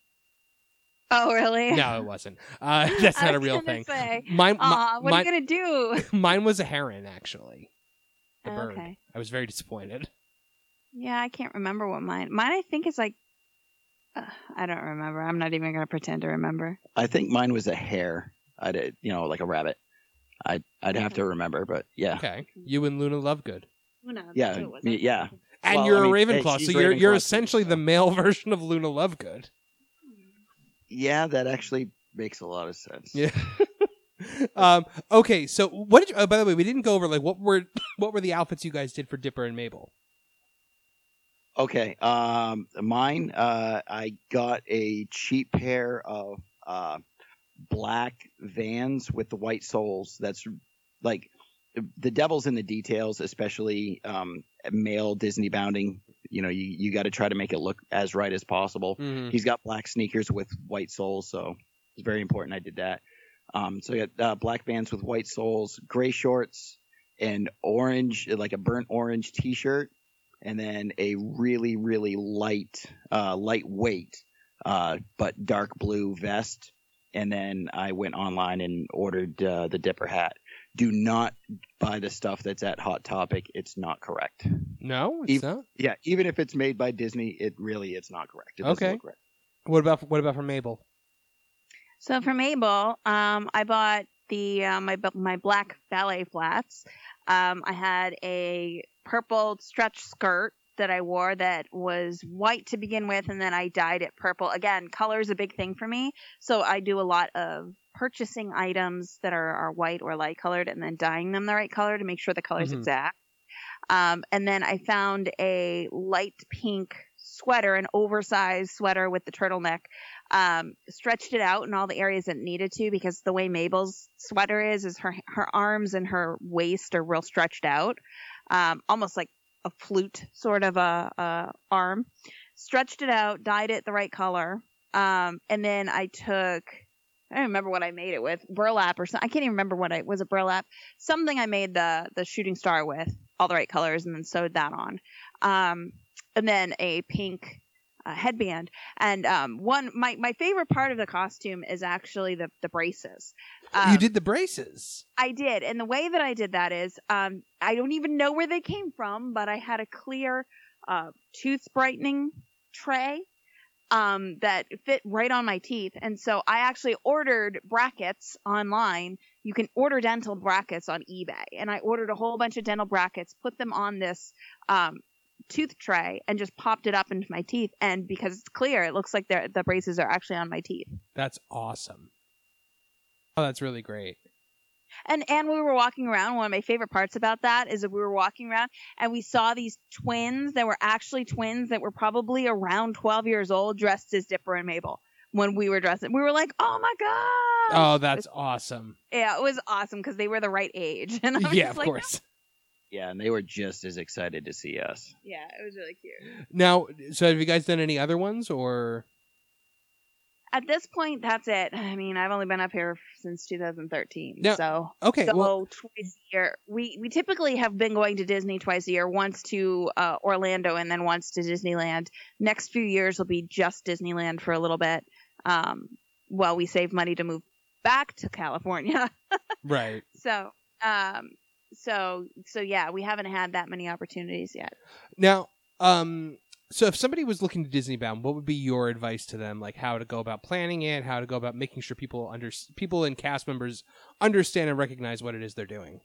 Oh, really? No, it wasn't. Uh, that's I not a was real gonna thing. say, Mine, Aw, mi- what are mine, you gonna do? mine was a heron, actually. the Oh, bird. okay. I was very disappointed. Yeah, I can't remember what mine. Mine, I think, is like. Uh, I don't remember. I'm not even gonna pretend to remember. I think mine was a hare. I did, you know, like a rabbit. I'd I'd have to remember, but yeah, Okay, you and Luna Lovegood, Who knows? yeah, Who was me- it? yeah. and Well, you're I mean, a hey, Ravenclaw, she's so you're you're Ravenclaw too, essentially so. the male version of Luna Lovegood. Yeah, that actually makes a lot of sense. Yeah. um. Okay. So, what did you? Oh, by the way, we didn't go over like what were what were the outfits you guys did for Dipper and Mabel. Okay. Um, mine. Uh, I got a cheap pair of uh black Vans with the white soles. That's like the devil's in the details, especially um male Disney bounding. You know, you you got to try to make it look as right as possible. Mhm. He's got black sneakers with white soles, so it's very important I did that. Um, so I got uh, black Vans with white soles, gray shorts, and orange, like a burnt orange T-shirt, and then a really really light, uh, lightweight, uh, but dark blue vest. And then I went online and ordered uh, the Dipper hat. Do not buy the stuff that's at Hot Topic. It's not correct. No, it's Eve- not. Yeah, even if it's made by Disney, it really it's not correct. It doesn't Okay. look right. What about what about for Mabel? So for Mabel, um, I bought the uh, my my black ballet flats. Um, I had a purple stretch skirt that I wore that was white to begin with, and then I dyed it purple. Again, color is a big thing for me, so I do a lot of purchasing items that are, are white or light colored, and then dyeing them the right color to make sure the color's Mhm. exact. Um, and then I found a light pink sweater, an oversized sweater with the turtleneck. Um, stretched it out in all the areas it needed to, because the way Mabel's sweater is, is her her arms and her waist are real stretched out, um, almost like a flute sort of a, a arm. Stretched it out, dyed it the right color, um, and then I took. I don't remember what I made it with, burlap or something. I can't even remember what I was a burlap. Something I made the the shooting star with, all the right colors, and then sewed that on. Um, and then a pink uh, headband. And um, one my, my favorite part of the costume is actually the the braces. Um, you did the braces. I did, and the way that I did that is, um, I don't even know where they came from, but I had a clear uh, tooth brightening tray um, that fit right on my teeth, and so I actually ordered brackets online. You can order dental brackets on eBay, and I ordered a whole bunch of dental brackets, put them on this um, tooth tray, and just popped it up into my teeth. And because it's clear, it looks like they're, the braces are actually on my teeth. That's awesome. Oh, that's really great. And and we were walking around. One of my favorite parts about that is that we were walking around and we saw these twins that were actually twins that were probably around twelve years old, dressed as Dipper and Mabel when we were dressed. We were like, oh my god! Oh, that's awesome. Yeah, it was awesome because they were the right age. And I was Yeah, just of like, course. Yeah, and they were just as excited to see us. yeah, it was really cute. Now, so have you guys done any other ones, or? At this point, that's it. I mean, I've only been up here since two thousand thirteen, Now- so Okay, so well, twice a year. We we typically have been going to Disney twice a year, once to uh, Orlando and then once to Disneyland. Next few years will be just Disneyland for a little bit, um, while we save money to move back to California. right. so, um, so so yeah, we haven't had that many opportunities yet. Now, um, so if somebody was looking to Disney bound, what would be your advice to them? Like how to go about planning it, how to go about making sure people under people and cast members understand and recognize what it is they're doing.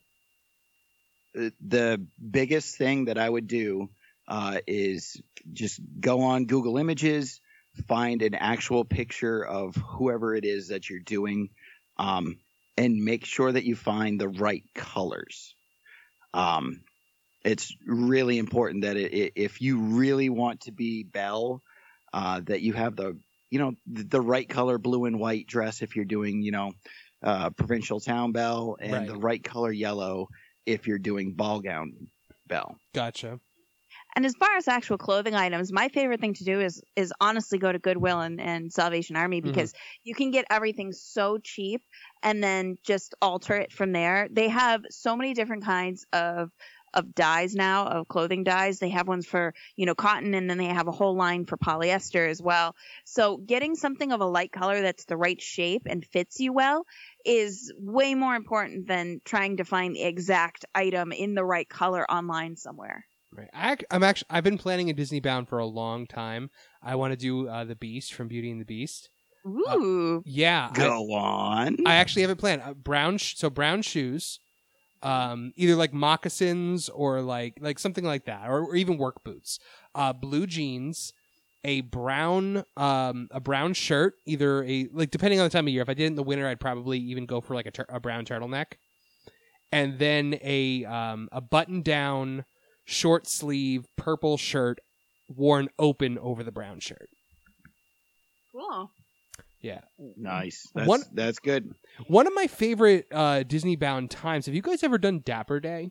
Uh, The biggest thing that I would do uh, is just go on Google Images, find an actual picture of whoever it is that you're doing, um, and make sure that you find the right colors. Um, it's really important that it, it, if you really want to be Belle, uh, that you have the you know the, the right color blue and white dress if you're doing you know uh, provincial town Belle, and Right. the right color yellow if you're doing ball gown Belle. Gotcha. And as far as actual clothing items, my favorite thing to do is is honestly go to Goodwill and, and Salvation Army, because you can get everything so cheap and then just alter it from there. They have so many different kinds of of dyes now, of clothing dyes. They have ones for, you know, cotton, and then they have a whole line for polyester as well. So getting something of a light color that's the right shape and fits you well is way more important than trying to find the exact item in the right color online somewhere. Right. I, ac- I'm actually I've been planning a Disney bound for a long time. I want to do uh, the Beast from Beauty and the Beast. Ooh. Uh, yeah. Go on. I actually have it planned. Uh, brown, sh- so brown shoes, um, either like moccasins or like like something like that, or, or even work boots. Uh, blue jeans, a brown um a brown shirt, either a like depending on the time of year. If I did it in the winter, I'd probably even go for like a, tur- a brown turtleneck, and then a um a button down short sleeve purple shirt worn open over the brown shirt. Cool. Yeah. Nice. That's, One- that's good. One of my favorite uh, Disney bound times. Have you guys ever done Dapper Day?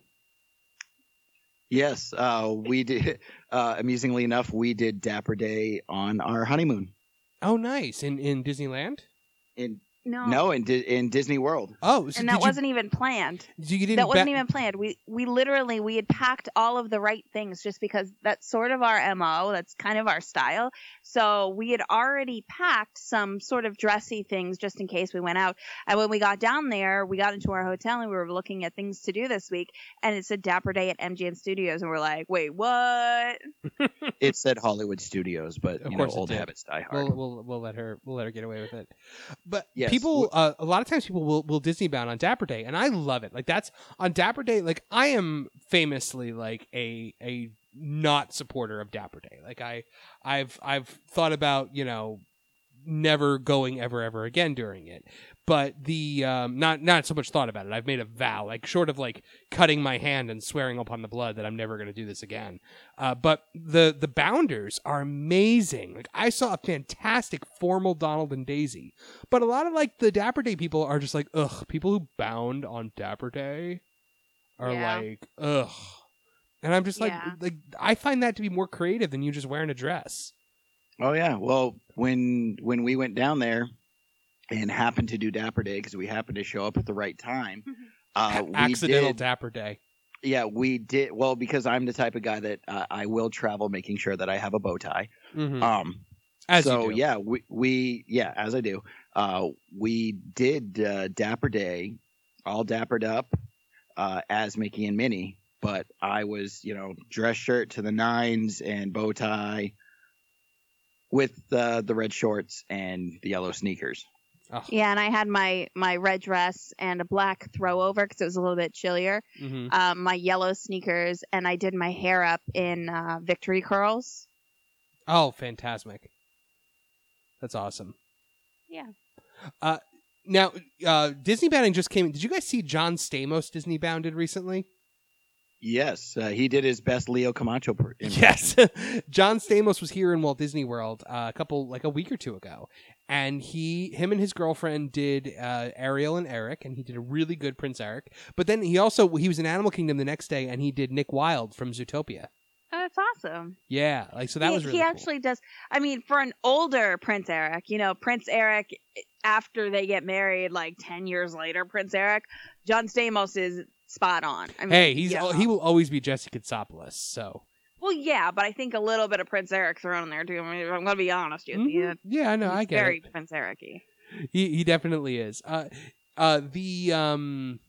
Yes. Uh, we did. Uh, amusingly enough, we did Dapper Day on our honeymoon. Oh, nice. In in Disneyland? In No. no, in Di- in Disney World. Oh, so And did that you, wasn't even planned. so you didn't That wasn't ba- even planned. We we literally we had packed all of the right things just because that's sort of our M O. That's kind of our style. So we had already packed some sort of dressy things just in case we went out. And when we got down there, we got into our hotel and we were looking at things to do this week, and it said Dapper Day at M G M Studios, and we're like, wait, what? It said Hollywood Studios, but Of you know, course it old did. habits die hard. We'll, we'll we'll let her we'll let her get away with it. But Yes. people, uh, a lot of times people will will Disney bound on Dapper Day, and I love it. Like that's on Dapper Day. Like I am famously like a a not supporter of Dapper Day. Like I I've I've thought about you know never going ever ever again during it. But the um, not not so much thought about it. I've made a vow, like short of like cutting my hand and swearing upon the blood that I'm never going to do this again. Uh, but the the bounders are amazing. Like I saw a fantastic formal Donald and Daisy, but a lot of like the Dapper Day people are just like, ugh. People who bound on Dapper Day are Yeah. like, ugh. And I'm just like, Yeah. like I find that to be more creative than you just wearing a dress. Oh yeah. Well, when when we went down there and happened to do Dapper Day because we happened to show up at the right time, uh, we Accidental did, Dapper Day. Yeah, we did. Well, because I'm the type of guy that uh, I will travel making sure that I have a bow tie. Mhm. Um, As so you do. yeah, we we yeah, as I do. Uh, we did uh, Dapper Day, all dappered up uh, as Mickey and Minnie, but I was you know dress shirt to the nines and bow tie with uh, the red shorts and the yellow sneakers. Oh. Yeah, and I had my my red dress and a black throwover because it was a little bit chillier. Mhm. Um, my yellow sneakers, and I did my hair up in uh, victory curls. Oh, fantastic. That's awesome. Yeah. Uh, now, uh, Disney bounding just came. Did you guys see John Stamos Disney bounded recently? Yes, uh, he did his best Leo Camacho. Per- impression. Yes. John Stamos was here in Walt Disney World uh, a couple, like a week or two ago. And he, him and his girlfriend did uh, Ariel and Eric, and he did a really good Prince Eric. But then he also, he was in Animal Kingdom the next day, and he did Nick Wilde from Zootopia. Oh, that's awesome. Yeah, like so that he, was really he cool. actually does. I mean, for an older Prince Eric, you know, Prince Eric after they get married, like ten years later, Prince Eric, John Stamos is spot on. I mean, Hey, he's yeah. he will always be Jesse Katsopoulos. So Well, yeah, but I think a little bit of Prince Eric thrown in there too. I mean, I'm gonna be honest with Mhm. you. yeah, no, I He's get very it. Prince Eric-y. He he definitely is. Uh, uh, the um,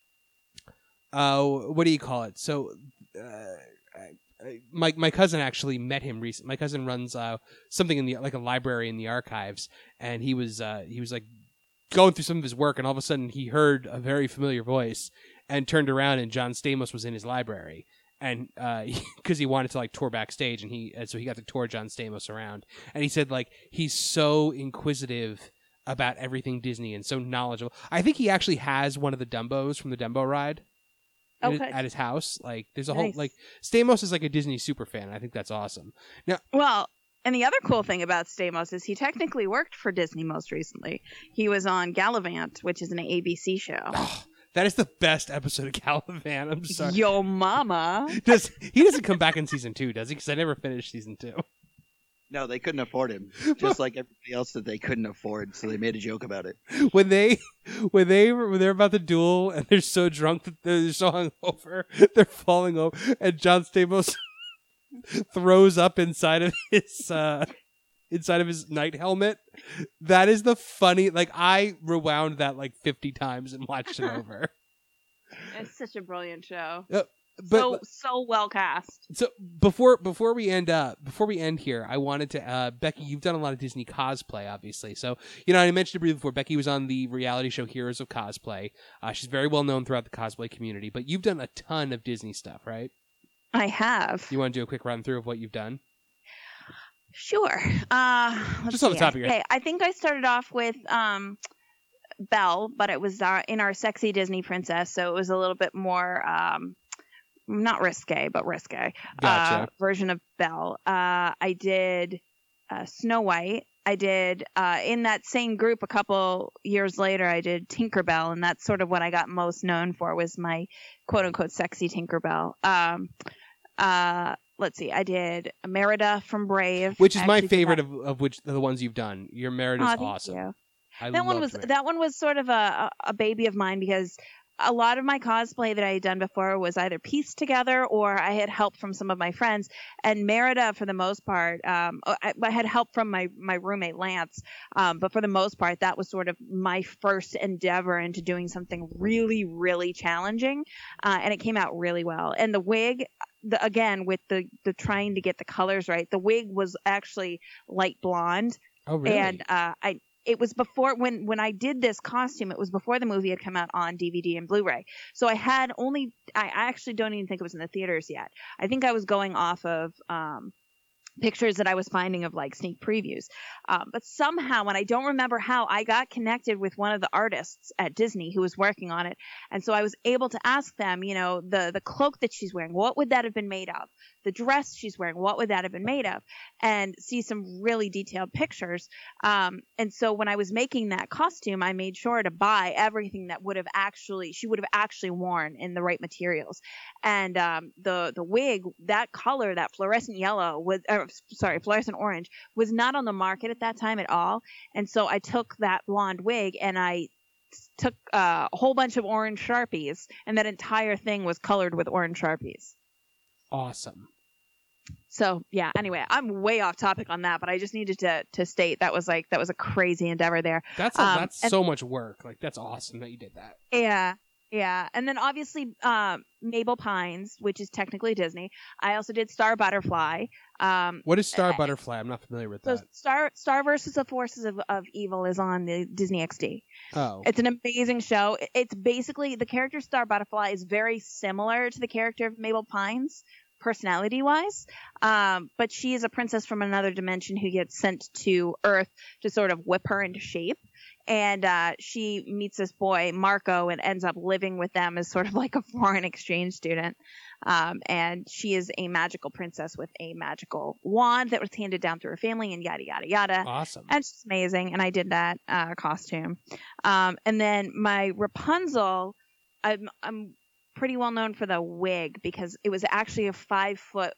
uh, what do you call it? So, uh, I- my my cousin actually met him recently. My cousin runs uh something in the like a library in the archives, and he was uh he was like going through some of his work, and all of a sudden he heard a very familiar voice and turned around, and John Stamos was in his library. And uh, because he wanted to like tour backstage, and he and so he got to tour John Stamos around, and he said like he's so inquisitive about everything Disney and so knowledgeable. I think he actually has one of the Dumbos from the Dumbo ride at, his, Okay. at his house. Like there's a whole Nice. like Stamos is like a Disney super fan. I think that's awesome. Now, Well, and the other cool thing about Stamos is he technically worked for Disney most recently. He was on Gallivant, which is an A B C show. oh, that is the best episode of Gallivant. I'm sorry. Yo mama. Does he doesn't come back in season two, does he? Because I never finished season two. No, they couldn't afford him. Just like everybody else that they couldn't afford, so they made a joke about it. When they, when they, when they're about to duel and they're so drunk that they're so hungover, they're falling over, and John Stamos throws up inside of his, uh, inside of his night helmet. That is the funny. Like I rewound that like fifty times and watched it over. It's such a brilliant show. Uh, But, so so well cast. So before before we end uh before we end here, I wanted to uh Becky, you've done a lot of Disney cosplay, obviously. So you know, I mentioned it briefly before. Becky was on the reality show Heroes of Cosplay. Uh, she's very well known throughout the cosplay community. But you've done a ton of Disney stuff, right? I have. You want to do a quick run through of what you've done? Sure. Uh, let's Just on the see. top of your head. Okay, I think I started off with um. Belle, but it was uh, in our sexy Disney princess, so it was a little bit more um. not risque, but risque Gotcha. uh, version of Belle. Uh, I did uh, Snow White. I did uh, in that same group a couple years later. I did Tinkerbell, and that's sort of what I got most known for was my quote unquote sexy Tinkerbell. Um, uh, let's see, I did Merida from Brave, Which is I my actually did favorite that. of, of which of the ones you've done. Your Merit is Aw, thank awesome. you. I That one was loved Merit. that one was sort of a, a baby of mine because a lot of my cosplay that I had done before was either pieced together or I had help from some of my friends. And Merida, for the most part, um, I, I had help from my, my roommate Lance. Um, but for the most part, that was sort of my first endeavor into doing something really, really challenging. Uh, and it came out really well. And the wig, the, again, with the, the trying to get the colors right, the wig was actually light blonde. Oh, really? And uh, I, it was before when when I did this costume. It was before the movie had come out on D V D and Blu-ray. So I had only. I, I actually don't even think it was in the theaters yet. I think I was going off of um, pictures that I was finding of like sneak previews. Um, but somehow, and I don't remember how, I got connected with one of the artists at Disney who was working on it, and so I was able to ask them, you know, the the cloak that she's wearing, what would that have been made of? The dress she's wearing, what would that have been made of? And see some really detailed pictures. Um, and so when I was making that costume, I made sure to buy everything that would have actually, she would have actually worn in the right materials. And um, the the wig, that color, that fluorescent yellow, was, or, sorry, fluorescent orange, was not on the market at that time at all. And so I took that blonde wig and I took uh, a whole bunch of orange Sharpies, and that entire thing was colored with orange Sharpies. Awesome. So yeah, anyway, I'm way off topic on that, but I just needed to to state that was like that was a crazy endeavor there. That's a, Um, that's and- so much work. Like that's awesome that you did that. Yeah, yeah. And then obviously um, Mabel Pines, which is technically Disney. I also did Star Butterfly. Um, What is Star uh, Butterfly? I'm not familiar with so that. Star Star versus the Forces of, of Evil is on the Disney X D. Oh, It's an amazing show. It- It's basically the character Star Butterfly is very similar to the character of Mabel Pines, personality wise, um, but she is a princess from another dimension who gets sent to Earth to sort of whip her into shape. And uh, she meets this boy, Marco, and ends up living with them as sort of like a foreign exchange student. Um, and she is a magical princess with a magical wand that was handed down through her family, and yada, yada, yada. awesome. And it's just amazing. And I did that uh, costume. Um, and then my Rapunzel, I'm, I'm pretty well known for the wig because it was actually a five foot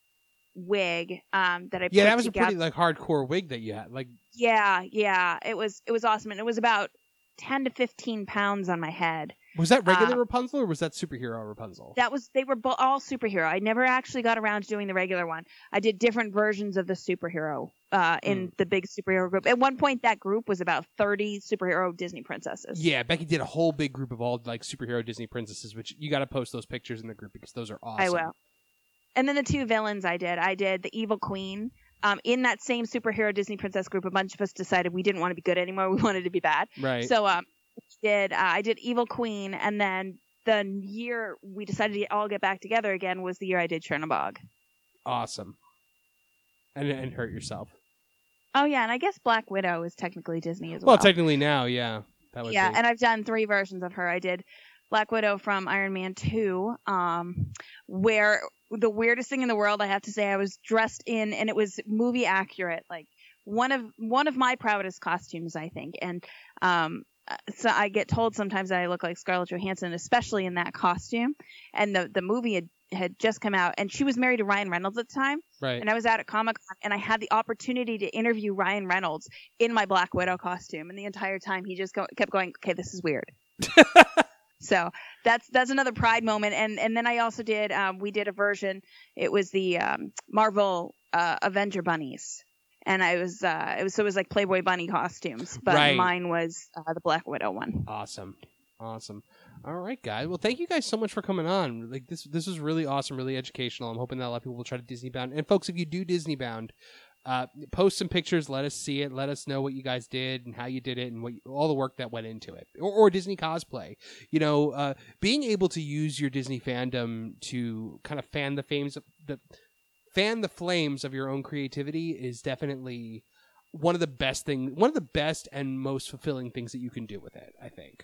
wig um, that I Yeah, put that was together. a pretty like hardcore wig that you had. Like, Yeah, yeah. It was it was awesome. And it was about ten to fifteen pounds on my head. was that regular Uh, Rapunzel or was that superhero Rapunzel? That was they were bo- all superhero. I never actually got around to doing the regular one. I did different versions of the superhero uh, in Hmm. the big superhero group. At one point, that group was about thirty superhero Disney princesses. Yeah, Becky did a whole big group of all like superhero Disney princesses, which you got to post those pictures in the group because those are awesome. I will. And then the two villains I did. I did the Evil Queen. Um, in that same superhero Disney princess group, a bunch of us decided we didn't want to be good anymore. We wanted to be bad. Right. So um, we did uh, I did Evil Queen, and then the year we decided to all get back together again was the year I did Chernobog. Awesome. And and hurt yourself. Oh yeah, and I guess Black Widow is technically Disney as Well, well. technically now, yeah. That would yeah, be. and I've done three versions of her. I did Black Widow from Iron Man two, um, where the weirdest thing in the world, I have to say, I was dressed in, and it was movie accurate, like one of one of my proudest costumes, I think. And um, so I get told sometimes that I look like Scarlett Johansson, especially in that costume. And the the movie ad- had just come out, and she was married to Ryan Reynolds at the time. Right. And I was out at Comic-Con, and I had the opportunity to interview Ryan Reynolds in my Black Widow costume, and the entire time he just go, kept going, okay, this is weird. So that's that's another pride moment. And and then I also did, um, we did a version, it was the um, Marvel uh, Avenger bunnies. And I was, uh, it was, so it was like Playboy bunny costumes, but Right. mine was uh, the Black Widow one. Awesome. Awesome. All right, guys. Well, thank you guys so much for coming on. Like this, this was really awesome, really educational. I'm hoping that a lot of people will try to Disney Bound. And folks, if you do Disney Bound, uh, post some pictures. Let us see it. Let us know what you guys did and how you did it and what you, all the work that went into it. Or, or Disney cosplay. You know, uh, being able to use your Disney fandom to kind of fan the fames, the fan the flames of your own creativity is definitely one of the best thing, one of the best and most fulfilling things that you can do with it, I think.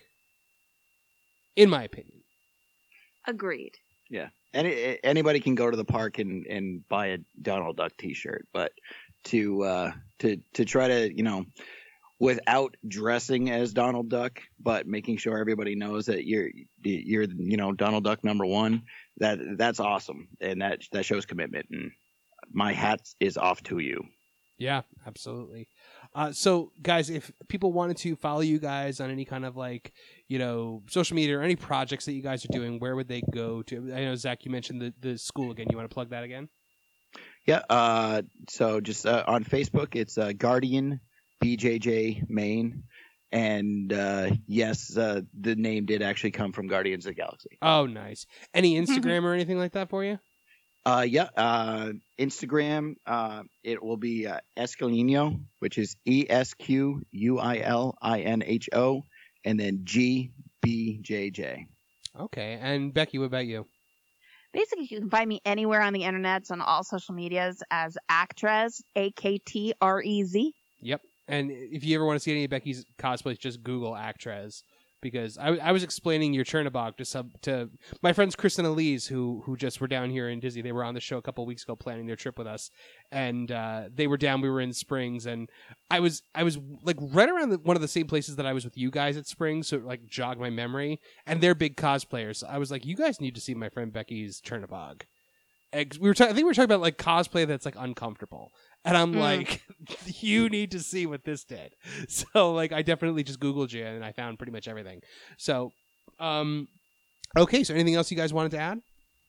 In my opinion. Agreed. Yeah. Any, anybody can go to the park and, and buy a Donald Duck T-shirt, but to uh, to to try to, you know, without dressing as Donald Duck, but making sure everybody knows that you're you're you know Donald Duck number one, that that's awesome, and that that shows commitment. And my hat is off to you. Yeah, absolutely. Uh, so, guys, if people wanted to follow you guys on any kind of like, you know, social media or any projects that you guys are doing, where would they go to? I know, Zach, you mentioned the, the school again. You want to plug that again? Yeah. Uh, so just uh, on Facebook, it's uh, Guardian B J J Maine. And uh, yes, uh, the name did actually come from Guardians of the Galaxy. Oh, nice. Any Instagram or anything like that for you? Uh, yeah, uh, Instagram, uh, it will be uh, Esquilino, which is E S Q U I L I N H O, and then G B J J. Okay, and Becky, what about you? Basically, you can find me anywhere on the internets on all social medias as Actrez, A K T R E Z. Yep, and if you ever want to see any of Becky's cosplays, just Google Actrez. Because I, I was explaining your Chernobog to sub to my friends Chris and Elise who who just were down here in Disney. They were on the show a couple of weeks ago planning their trip with us, and uh, they were down. We were in Springs, and I was I was like right around the, one of the same places that I was with you guys at Springs, so it like jogged my memory. And they're big cosplayers. I was like, you guys need to see my friend Becky's Chernobog. We were ta- I think we were talking about like cosplay that's like uncomfortable. And I'm mm. like, you need to see what this did. So, like, I definitely just Googled you, and I found pretty much everything. So, um, okay, so anything else you guys wanted to add?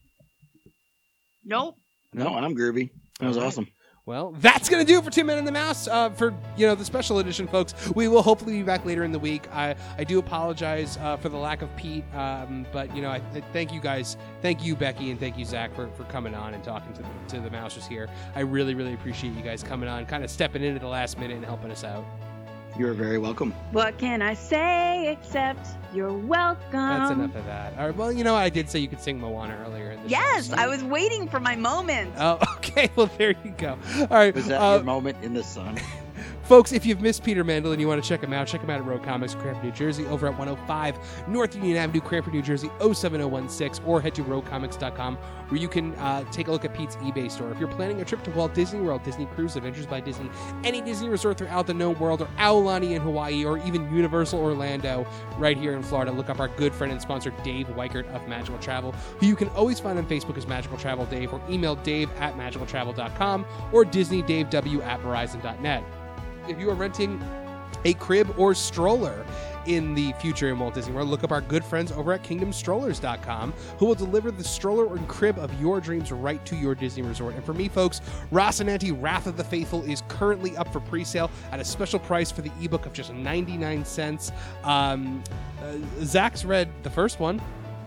Nope. No, I'm groovy. That was All right. awesome. Well, that's going to do it for Two Men and the Mouse uh, for, you know, the special edition, folks. We will hopefully be back later in the week. I, I do apologize uh, for the lack of Pete, um, but, you know, I, I thank you guys. Thank you, Becky, and thank you, Zach, for, for coming on and talking to the, to the Mousers here. I really, really appreciate you guys coming on, kind of stepping in at the last minute and helping us out. You're very welcome. What can I say except you're welcome? That's enough of that. All right, well, you know, I did say you could sing Moana earlier in the Yes, show. So. I was waiting for my moment. Oh, okay. Well, there you go. All right. Was that uh, your moment in the sun? Folks, if you've missed Peter Mandel and you want to check him out, check him out at Rogue Comics, Cranford, New Jersey, over at one oh five North Union Avenue, Cranford, New Jersey, oh seven oh one six, or head to rogue comics dot com, where you can uh, take a look at Pete's eBay store. If you're planning a trip to Walt Disney World, Disney Cruise, Adventures by Disney, any Disney resort throughout the known world, or Aulani in Hawaii, or even Universal Orlando right here in Florida, look up our good friend and sponsor, Dave Weichert of Magical Travel, who you can always find on Facebook as Magical Travel Dave, or email dave at magical travel dot com, or disney dave w at verizon dot net. If you are renting a crib or stroller in the future in Walt Disney World, look up our good friends over at kingdom strollers dot com, who will deliver the stroller or crib of your dreams right to your Disney resort. And for me, folks, Rocinante Wrath of the Faithful is currently up for pre-sale at a special price for the ebook of just ninety-nine cents. Um, uh, Zach's read the first one.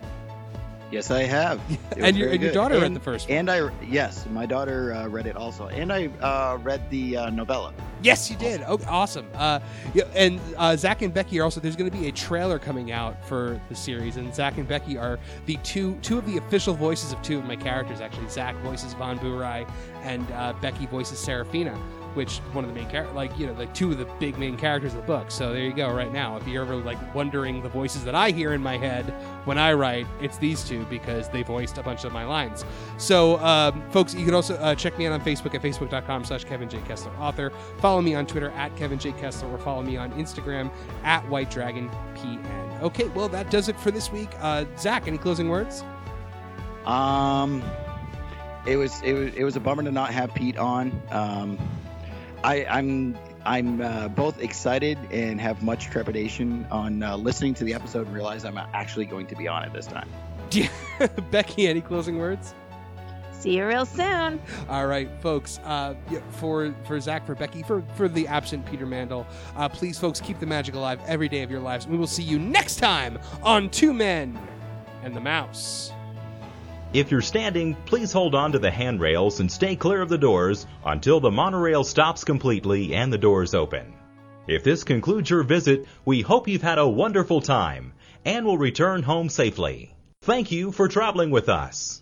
Yes, I have. and your, and your daughter and, read the first one. And I, yes, my daughter uh, read it also. And I uh, read the uh, novella. Yes, you did. Oh, awesome. Uh, yeah, and uh, Zach and Becky are also, there's going to be a trailer coming out for the series, and Zach and Becky are the two two of the official voices of two of my characters, actually. Zach voices Von Burai, and uh, Becky voices Serafina, which one of the main characters, like, you know, like two of the big main characters of the book. So there you go right now. If you're ever, like, wondering the voices that I hear in my head when I write, it's these two because they voiced a bunch of my lines. So, um, folks, you can also uh, check me out on Facebook at facebook dot com slash Kevin J. Kessler author. Follow me on Twitter at Kevin J. Kessler, or follow me on Instagram at White Dragon P N. Okay, well, that does it for this week. Uh, Zach, any closing words? Um, it was it was it was a bummer to not have Pete on. Um, I, I'm I'm uh, both excited and have much trepidation on uh, listening to the episode and realize I'm actually going to be on it this time. Becky, any closing words? See you real soon. All right, folks. Uh, yeah, for for Zach, for Becky, for for the absent Peter Mandel, uh, please, folks, keep the magic alive every day of your lives. We will see you next time on Two Men and the Mouse. If you're standing, please hold on to the handrails and stay clear of the doors until the monorail stops completely and the doors open. If this concludes your visit, we hope you've had a wonderful time and will return home safely. Thank you for traveling with us.